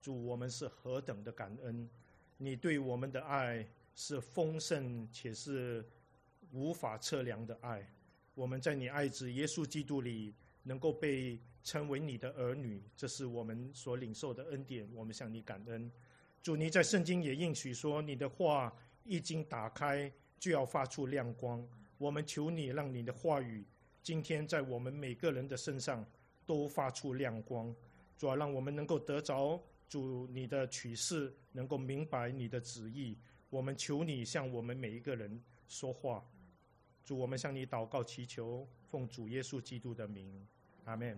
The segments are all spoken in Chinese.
主，我们是何等的感恩，你对我们的爱是丰盛且是无法测量的爱。我们在你爱子耶稣基督里能够被称为你的儿女，这是我们所领受的恩典，我们向你感恩。主，你在圣经也应许说，你的话一经打开就要发出亮光。我们求你让你的话语今天在我们每个人的身上都发出亮光。主啊，让我们能够得着主你的启示，能够明白你的旨意。我们求你向我们每一个人说话。主，我们向你祷告祈求，奉主耶稣基督的名，阿们。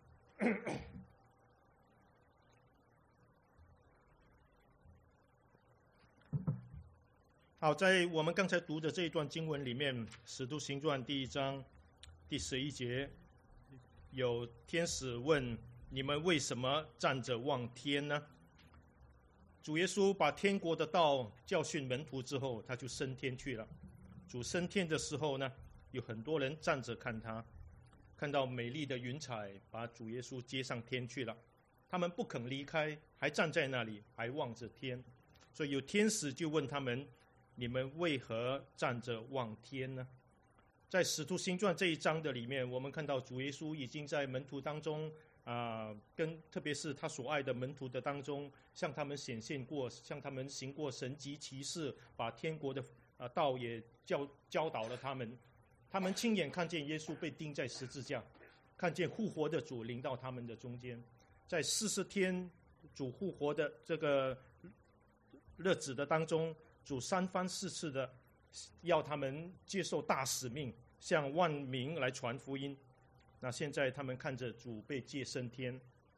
好，在我们刚才读的这一段经文里面，《使徒行传》第1章第11节，有天使问：你们为什么站着望天呢？主耶稣把天国的道教训门徒之后，他就升天去了。主升天的时候呢，有很多人站着看他，看到美丽的云彩把主耶稣接上天去了，他们不肯离开，还站在那里，还望着天。所以有天使就问他们：你们为何站着望天呢？在使徒行传这一章的里面，我们看到主耶稣已经在门徒当中特别是他所爱的门徒的当中，向他们显现过，向他们行过神迹奇事，把天国的道也教导了他们。他们亲眼看见耶稣被钉在十字架，看见复活的主临到他们的中间。在40天主复活的这个日子的当中，主3番4次的要他们接受大使命，向万民来传福音。那现在他们看着主被接升天，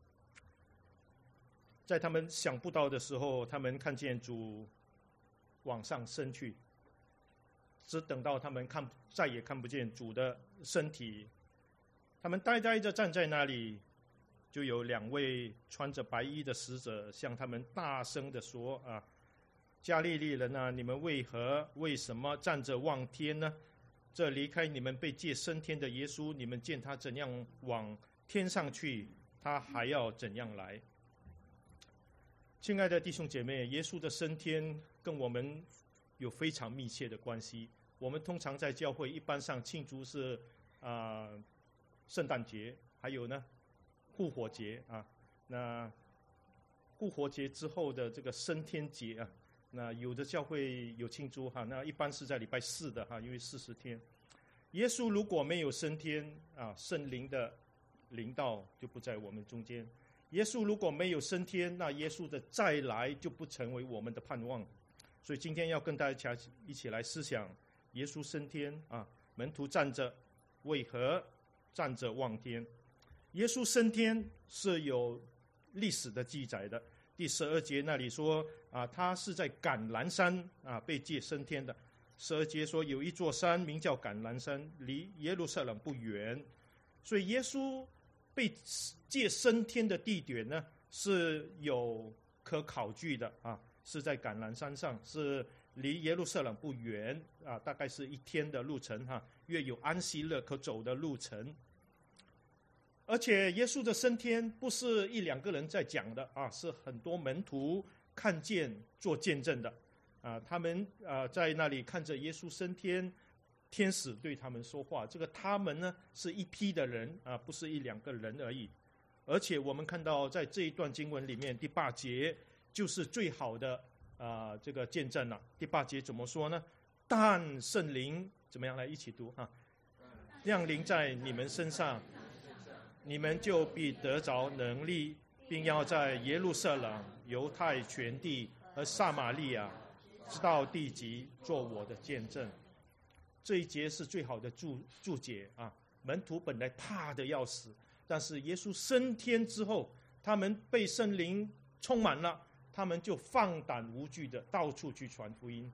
在他们想不到的时候，他们看见主往上升去，只等到他们再也看不见主的身体，他们呆呆地站在那里，就有2位穿着白衣的使者向他们大声地说：加利利人啊，你们为什么站着望天呢？这离开你们被接升天的耶稣，你们见他怎样往天上去，他还要怎样来。亲爱的弟兄姐妹，耶稣的升天跟我们有非常密切的关系。我们通常在教会一般上庆祝是圣诞节，还有呢复活节那复活节之后的这个升天节那有的教会有庆祝那一般是在礼拜4的因为40天。耶稣如果没有升天圣灵的临到就不在我们中间。耶稣如果没有升天，那耶稣的再来就不成为我们的盼望。所以今天要跟大家一起来思想耶稣升天门徒站着，为何站着望天？耶稣升天是有历史的记载的。第12节那里说他是在橄榄山被接升天的。12节说有一座山名叫橄榄山，离耶路撒冷不远。所以耶稣被接升天的地点呢是有可考据的是在橄榄山上，是离耶路撒冷不远大概是1天的路程约有安息日可走的路程。而且耶稣的升天不是1、2个人在讲的是很多门徒看见做见证的他们在那里看着耶稣升天，天使对他们说话。这个他们呢是一批的人不是1、2个人而已。而且我们看到在这一段经文里面，第8节就是最好的这个见证了。第8节怎么说呢？但圣灵怎么样？来一起读降临在你们身上，你们就必得着能力，并要在耶路撒冷、犹太全地和撒玛利亚直到地极做我的见证。这一节是最好的注解门徒本来怕得要死，但是耶稣升天之后，他们被圣灵充满了，他们就放胆无惧的到处去传福音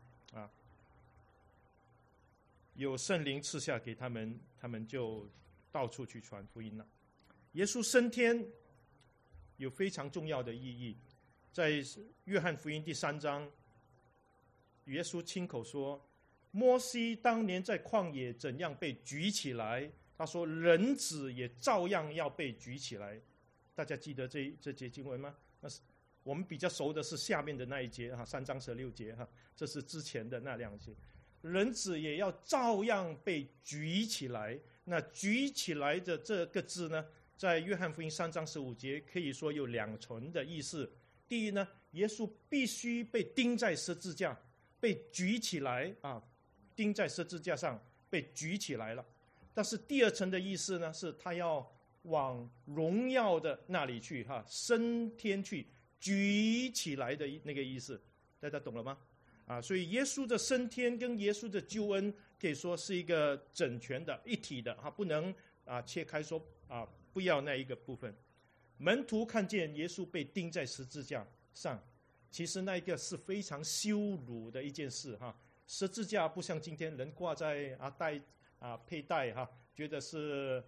有圣灵赐下给他们，他们就到处去传福音了。耶稣升天有非常重要的意义。在约翰福音第3章，耶稣亲口说，摩西当年在旷野怎样被举起来，他说人子也照样要被举起来。大家记得这节经文吗？ 我们比较熟的是下面的那一节3章16节这是之前的那2节。人子也要照样被举起来。那举起来的这个字呢，在约翰福音3章15节可以说有2层的意思。第一呢，耶稣必须被钉在十字架，被举起来钉在十字架上被举起来了。但是第2层的意思呢，是他要往荣耀的那里去升天去，举起来的那个意思，大家懂了吗？所以耶稣的升天跟耶稣的救恩可以说是一个整全的一体的不能切开说不要那一个部分。门徒看见耶稣被钉在十字架上，其实那一个是非常羞辱的一件事十字架不像今天人挂在佩戴觉得是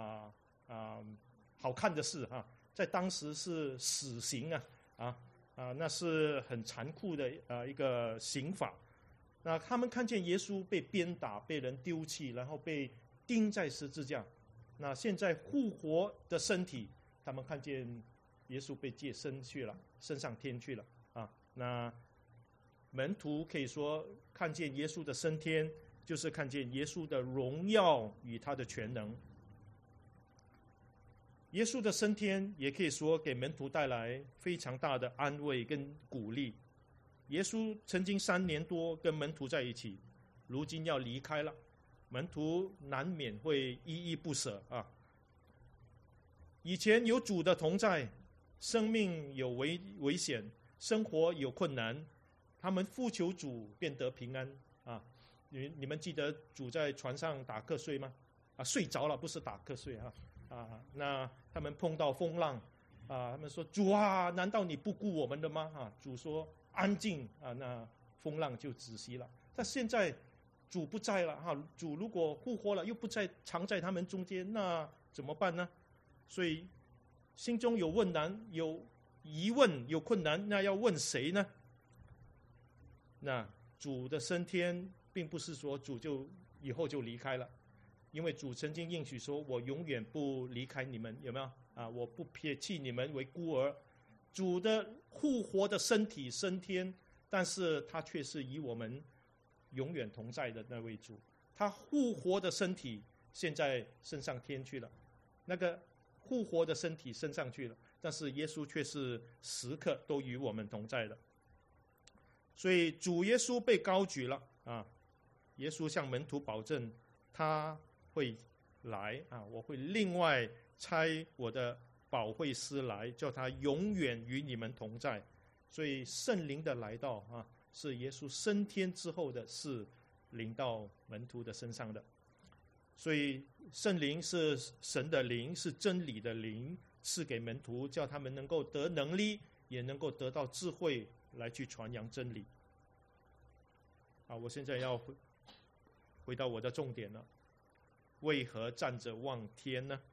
好看的事在当时是死刑那是很残酷的一个刑法。那他们看见耶稣被鞭打，被人丢弃，然后被钉在十字架。那现在复活的身体，他们看见耶稣被接升去了，升上天去了那门徒可以说看见耶稣的升天，就是看见耶稣的荣耀与他的全能。耶稣的升天也可以说给门徒带来非常大的安慰跟鼓励。耶稣曾经3年多跟门徒在一起，如今要离开了，门徒难免会依依不舍以前有主的同在，生命有危险，生活有困难，他们呼求主便得平安你们记得主在船上打瞌睡吗？睡着了，不是打瞌睡那他们碰到风浪他们说主难道你不顾我们的吗？主说安静那风浪就止息了。但现在主不在了主如果复活了又不在常在他们中间，那怎么办呢？所以心中有问难，有疑问，有困难，那要问谁呢？那主的升天并不是说主就以后就离开了，因为主曾经应许说我永远不离开你们，有没有我不撇弃你们为孤儿。主的复活的身体升天，但是他却是与我们永远同在的那位主。他复活的身体现在升上天去了，那个复活的身体升上去了，但是耶稣却是时刻都与我们同在的。所以主耶稣被高举了耶稣向门徒保证他会来我会另外差我的保惠师来，叫他永远与你们同在。所以圣灵的来到是耶稣升天之后的事，临到门徒的身上的。所以圣灵是神的灵，是真理的灵，赐给门徒，叫他们能够得能力，也能够得到智慧来去传扬真理。我现在要回到我的重点了。为何站着望天呢？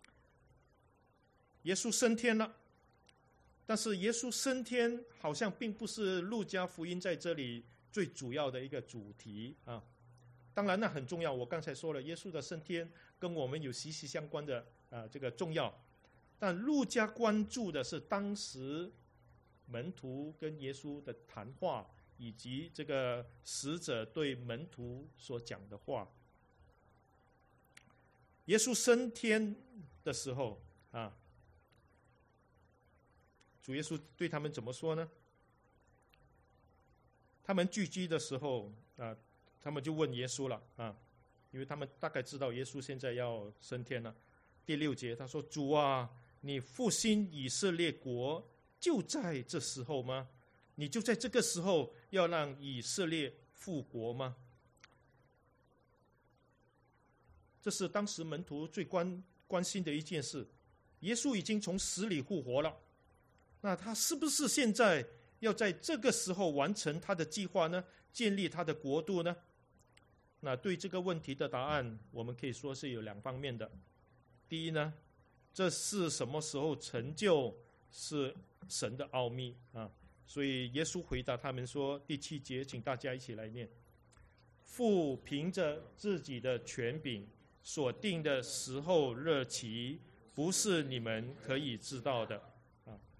耶稣升天了，但是耶稣升天好像并不是路加福音在这里最主要的一个主题当然那很重要，我刚才说了，耶稣的升天跟我们有息息相关的这个重要。但路加关注的是当时门徒跟耶稣的谈话，以及这个使者对门徒所讲的话。耶稣升天的时候主耶稣对他们怎么说呢？他们聚集的时候他们就问耶稣了因为他们大概知道耶稣现在要升天了。第6节他说：主你复兴以色列国就在这时候吗？你就在这个时候要让以色列复国吗？这是当时门徒最关心的一件事。耶稣已经从死里复活了，那他是不是现在要在这个时候完成他的计划呢？建立他的国度呢？那对这个问题的答案，我们可以说是有2方面的。第一呢，这是什么时候成就，是神的奥秘所以耶稣回答他们说，第7节，请大家一起来念：父凭着自己的权柄所定的时候日期，不是你们可以知道的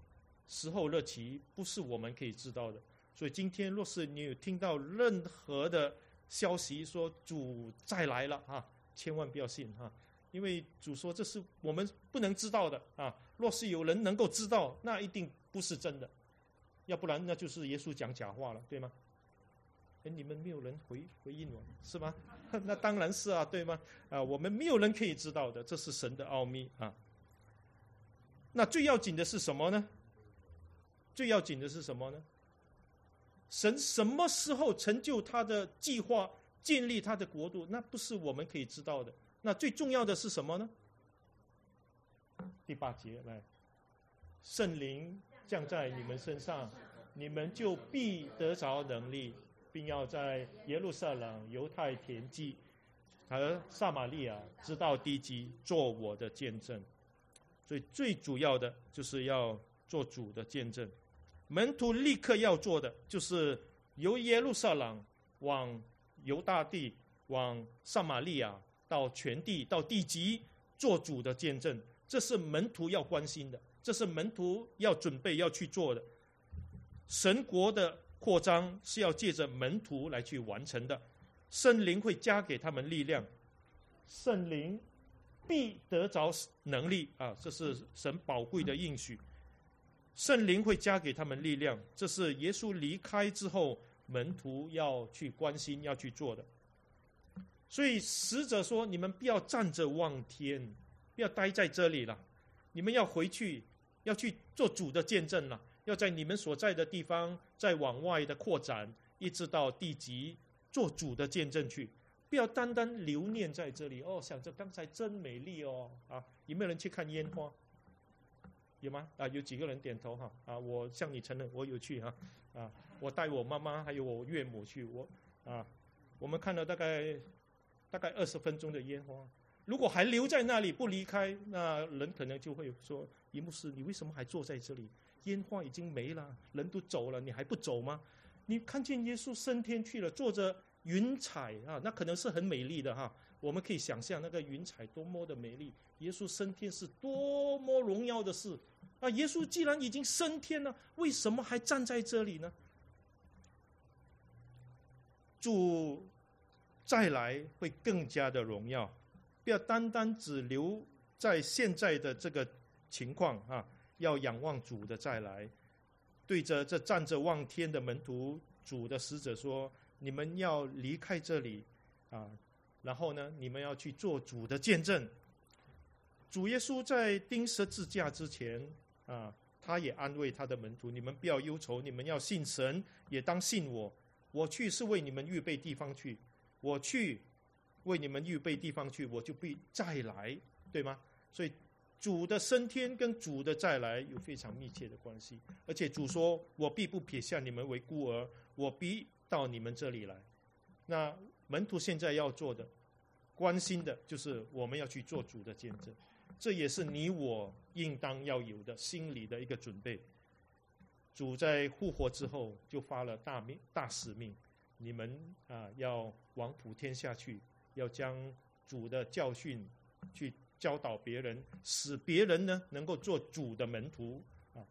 时候日期不是我们可以知道的。所以今天若是你有听到任何的消息说主再来了啊，千万不要信啊，因为主说这是我们不能知道的啊。若是有人能够知道，那一定不是真的，要不然那就是耶稣讲假话了，对吗？你们没有人回应我是吗？那当然是啊，对吗？我们没有人可以知道的，这是神的奥秘啊。那最要紧的是什么呢？最要紧的是什么呢？神什么时候成就他的计划，建立他的国度，那不是我们可以知道的。那最重要的是什么呢？第8节来，圣灵降在你们身上，你们就必得着能力，并要在耶路撒冷、犹太田地和撒玛利亚直到地极做我的见证。所以最主要的就是要做主的见证。门徒立刻要做的就是由耶路撒冷往犹大地、往撒玛利亚到全地、到地极做主的见证。这是门徒要关心的，这是门徒要准备要去做的。神国的扩张是要借着门徒来去完成的，圣灵会加给他们力量，圣灵必得着能力啊，这是神宝贵的应许。圣灵会加给他们力量，这是耶稣离开之后门徒要去关心要去做的。所以使者说，你们不要站着望天，不要待在这里了，你们要回去，要去做主的见证了，要在你们所在的地方再往外的扩展，一直到地极做主的见证去，不要单单留念在这里哦，想着刚才真美丽哦啊！有没有人去看烟花？有吗？有几个人点头哈？我向你承认，我有去哈我带我妈妈还有我岳母去，我们看了大概20分钟的烟花。如果还留在那里不离开，那人可能就会说：尹牧师，你为什么还坐在这里？烟花已经没了，人都走了，你还不走吗？你看见耶稣升天去了，坐着云彩那可能是很美丽的哈。我们可以想象那个云彩多么的美丽，耶稣升天是多么荣耀的事耶稣既然已经升天了，为什么还站在这里呢？主再来会更加的荣耀，不要单单只留在现在的这个情况要仰望主的再来。对着这站着望天的门徒，主的使者说：你们要离开这里然后呢，你们要去做主的见证。主耶稣在钉十字架之前他也安慰他的门徒：你们不要忧愁，你们要信神，也当信我。我去是为你们预备地方去，我去为你们预备地方去，我就必再来，对吗？所以主的升天跟主的再来有非常密切的关系。而且主说：我必不撇下你们为孤儿，我必到你们这里来。那门徒现在要做的，关心的就是我们要去做主的见证，这也是你我应当要有的心理的一个准备。主在复活之后就发了大使命，你们要往普天下去，要将主的教训去教导别人，使别人呢能够做主的门徒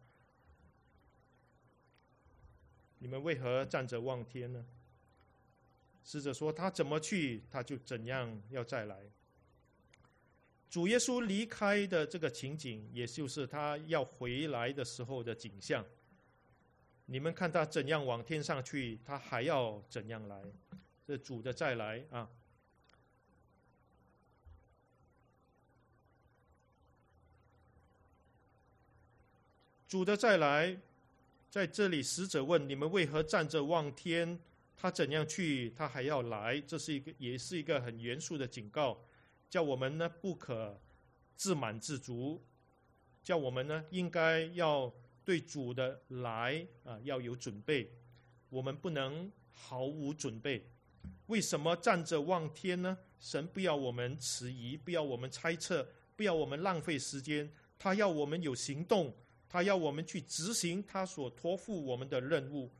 你们为何站着望天呢？使者说：他怎么去，他就怎样要再来。主耶稣离开的这个情景，也就是他要回来的时候的景象。你们看他怎样往天上去，他还要怎样来。这主的再来主的再来，在这里使者问：你们为何站着望天？他怎样去，他还要来。这是也是一个很严肃的警告，叫我们呢不可自满自足，叫我们呢应该要对主的来要有准备。我们不能毫无准备。为什么站着望天呢？神不要我们迟疑，不要我们猜测，不要我们浪费时间，他要我们有行动，他要我们去执行他所托付我们的任务。